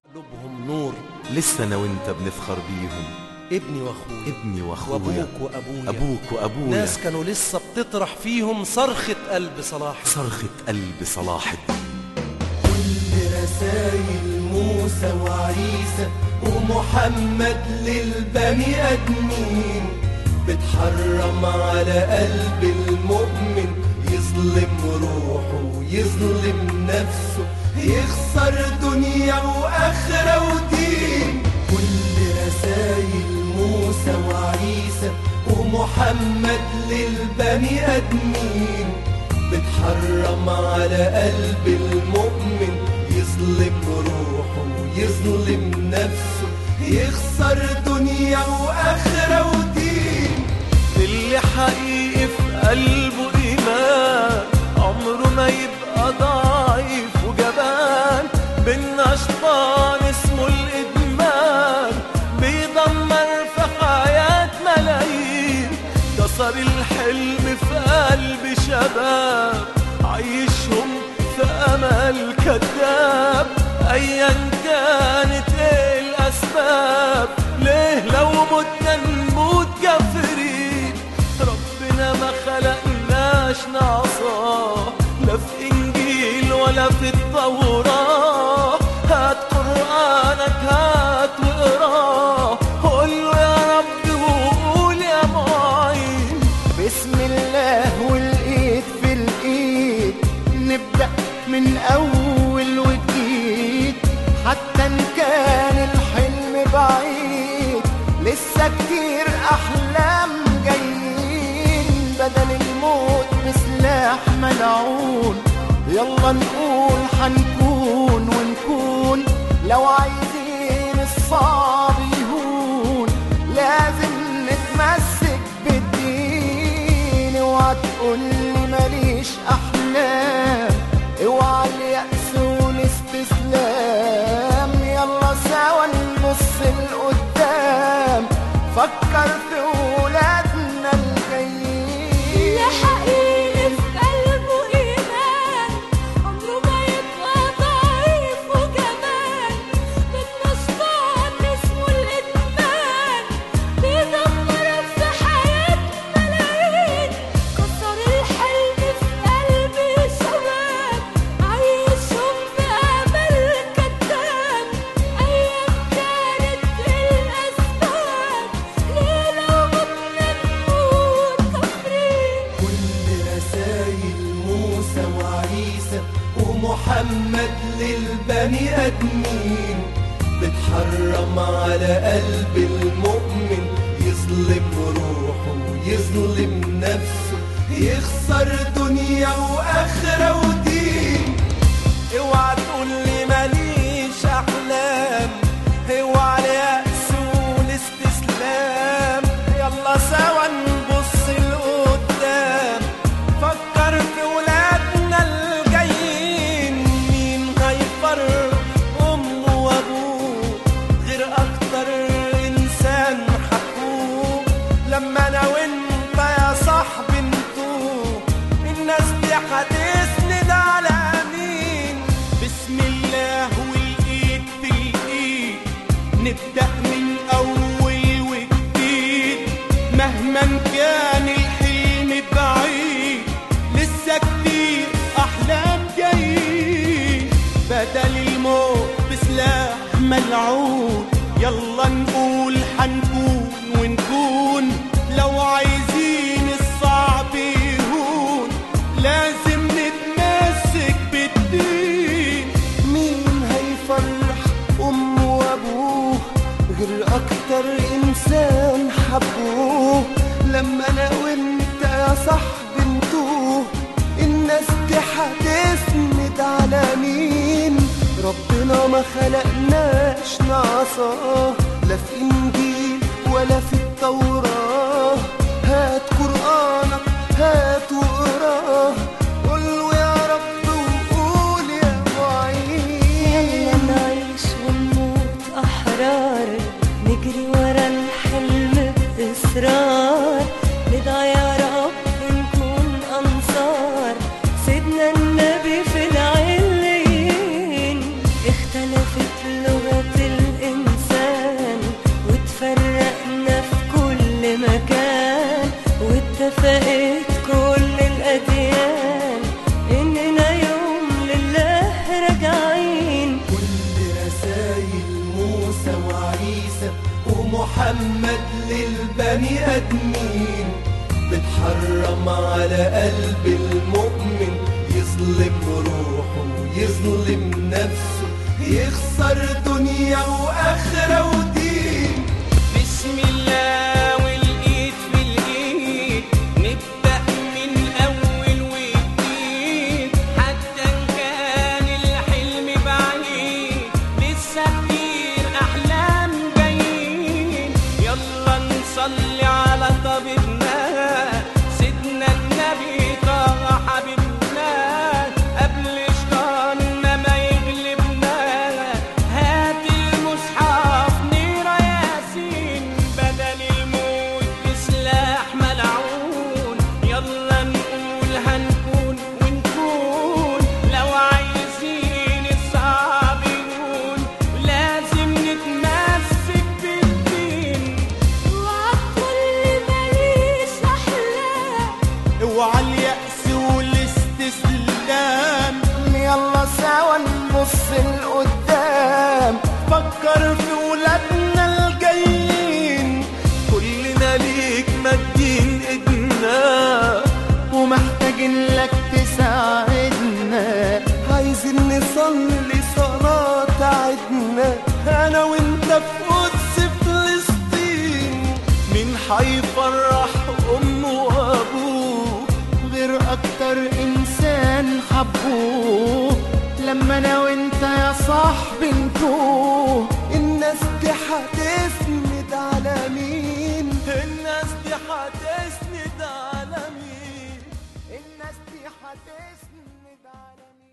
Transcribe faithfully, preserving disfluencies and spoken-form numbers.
قلوبهم نور، لسه انا وانت بنفخر بيهم، ابني واخويا ابني واخويا وابوك وابويا، ابوك وابويا، ناس كانوا لسه بتطرح فيهم صرخة قلب صلاح صرخة قلب صلاح الدين. كل رسايل موسى وعيسى ومحمد للبني ادمين بتحرم على قلب المؤمن يظلم روحه ويظلم نفسه، يخسر دنيا واخره ودين. كل رسايل موسى وعيسى ومحمد للبني ادمين بتحرم على قلب المؤمن يظلم روحه ويظلم نفسه، يخسر دنيا واخره ودين. اللي حقيقي في قلبه ايمان عمره ما يبقى ضعيف وجبان، بينا شيطان اسمه الادمان بيدمر في حياة ملايين، كسر الحلم في قلب شباب عيشهم في امل كذاب. ايا كانت ايه الاسباب، ليه لو متنا نموت كافرين؟ ربنا ما خلقناش نعصاه، لا في انجيل ولا في التوراة. هات قرآنك هات واقراه، قول له يا رب وقول يا معين. بسم الله والايد في الايد نبدأ من اول وجديد، حتى ان كان الحلم بعيد لسه كتير احلام جايين. بدل الموت بسلاح ملعون يلا نقول حنكون ونكون، لو عايزين الصعب يهون لازم نتمسك بالدين. اوعى تقولي ماليش احلام، اوعى اليأس والاستسلام، يلا سوا نبص لقدام، فكر في ولادنا الجايين. اللي حقيقي في قلبه إيمان عمره ما يبقى ضعيف وجبان، بدنا شيطان اسمه الإدمان بيدمر في حياة ملايين، كسر الحلم في قلب شباب عيشهم في أمل كذاب. أيا كانت الأسباب، ليه لو متنا نموت كافرين؟ كل رسايل موسى وعيسى ومحمد للبني ادمين بتحرم على قلب المؤمن يظلم روحه ويظلم نفسه، يخسر دنيا واخره ودين. اوعى تقولي ماليش احلام، اوعى اليأس والاستسلام، يلا سوا نبص لقدام، فكر في ولادنا الجايين. مين هيفرق امه وابوه غير اكتر انسان حبوه؟ لما انا وانت يا صاحبي نتوه الناس دي هتسند على مين؟ بسم الله والايد في الايد نبدأ من اول وجديد، مهما كان الحلم بعيد لسه كتير احلام جايين. بدل الموت بسلاح ملعون يلا نقول حنكون ونكون، لو عايزين الصعب يهون لازم نتمسك بالدين. مين هيفرح امه وابوه غير اكتر انسان حبوه؟ لما انا وانت يا صاحبي نتوه الناس دي هتسند على مين؟ ربنا ما خلقناش نعصاه، لا في انجيل ولا في التوراة. هات قرآنك هات واقراه، قول له يا رب وقول يا معين. يلا نعيش ونموت أحرار، نجري ورا الحلم بإصرار، ندعي يا رب نكون أنصار سيدنا النبي في العليين. اختلفت لغة ومحمد للبني ادمين بتحرم على قلب المؤمن يظلم روحه ويظلم نفسه يخسر دنيا واخره ودين. بسم الله والايد في الايد نبدأ من اول وجديد حتى ان كان الحلم بعيد لسه كتير احلام جايين. يلا نصلي على طبيبنا سيدنا النبي طه حبيبنا قبل شيطاننا ما يغلبنا. هات المصحف نقرا ياسين بدل الموت بسلاح ملعون. يلا نقول هنكون ونكون لو عايزين الصعب يكون لازم نتمسك بالدين. وعالكل ماليش أحلام اوعى اليأس والاستسلام يلا سوا نبص لقدام فكر في ولادنا الجايين. كلنا ليك مادين ايدنا ومحتاجين لك تساعدنا. عايزين نصلي صلاة تعدنا انا وانت في قدس فلسطين. مين حيفرح امه وابوه غير اكتر انسان حبوه لما انا وانت يا صاحبي نتوه. الناس دي هتسند على مين؟ الناس دي هتسند على مين؟ الناس دي هتسند على مين؟